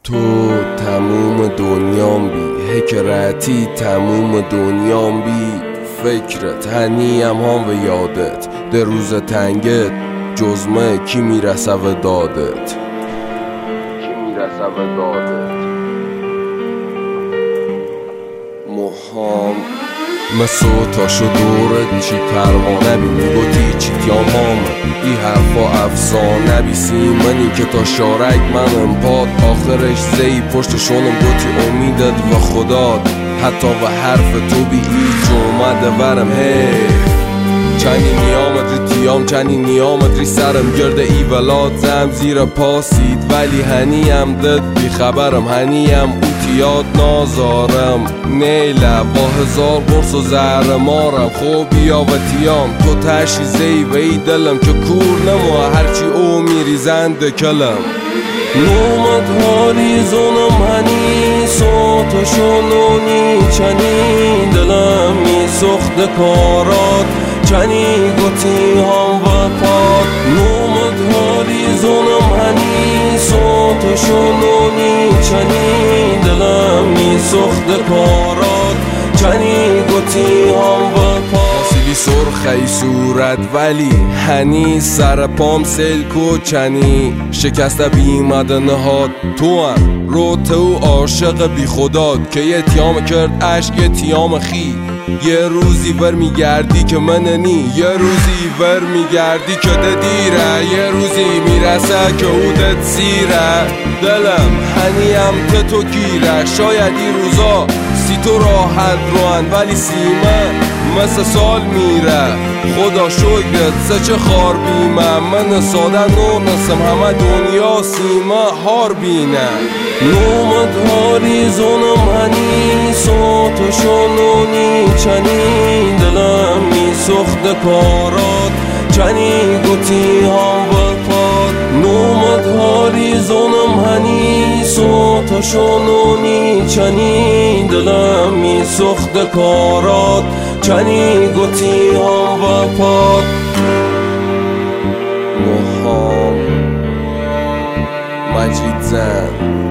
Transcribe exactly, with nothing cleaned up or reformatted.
تو تموم دنیام بی حکرتی، تموم دنیام بی فکرت، هنیم هم و یادت در روز تنگت جزمه کی میرسه و دادت، کی میرسه و دادت موهام مثل تاشو دورت چی پروانه بی میگوتی چی تیامام ای حرفا افسانه بی سیمنی که تا شارک من امپاد آخرش زی پشتشونم گوتی امیدت و خداد حتی و حرف تو بی ایچ اومده ورم هی چنی نیامت ری تیام چنی نیامت ری سرم گرده ای ولاد زم زیر پاسید ولی هنیم دد بی خبرم هنیم اوتیاد نازارم نیله با هزار برس و زهر مارم خوبیا و تیام تو تشی زی و ای دلم که کور نمو هرچی او میری زنده کلم نومد هاری زونم هنی سوت شنونی چنی دلم می سخت کارات چنی گوتی هم و پاد نومد هاری زونم هنی سوت شنونی چنی دلم می سخت کارات چنی گوتی هم و پاد سیلی سرخی صورت ولی هنی سر پام سلکو چنی شکسته بیمد نهاد تو هم رو تو عاشق بی خداد که یه تیام کرد عشق یه تیام خی یه روزی ور میگردی که مننی یه روزی ور میگردی که دیره یه روزی میرسه که اودت سیره دلم هنیم که تو گیره شاید این روزا سی تو راحت روان ولی سیمه مثل سال میره خدا شکرت سه چه خار بیمه من ساده نور نسم همه دنیا سیمه هار بینه نومد هاری زونم هنی سوت شنونی چنی دلم می سخت کارات چنی گوتی هم بپاد نومد هاری زونم هنی سوت شنونی چنی دلم می سخت کارات چنی گوتی هم بپاد موهام مجید زن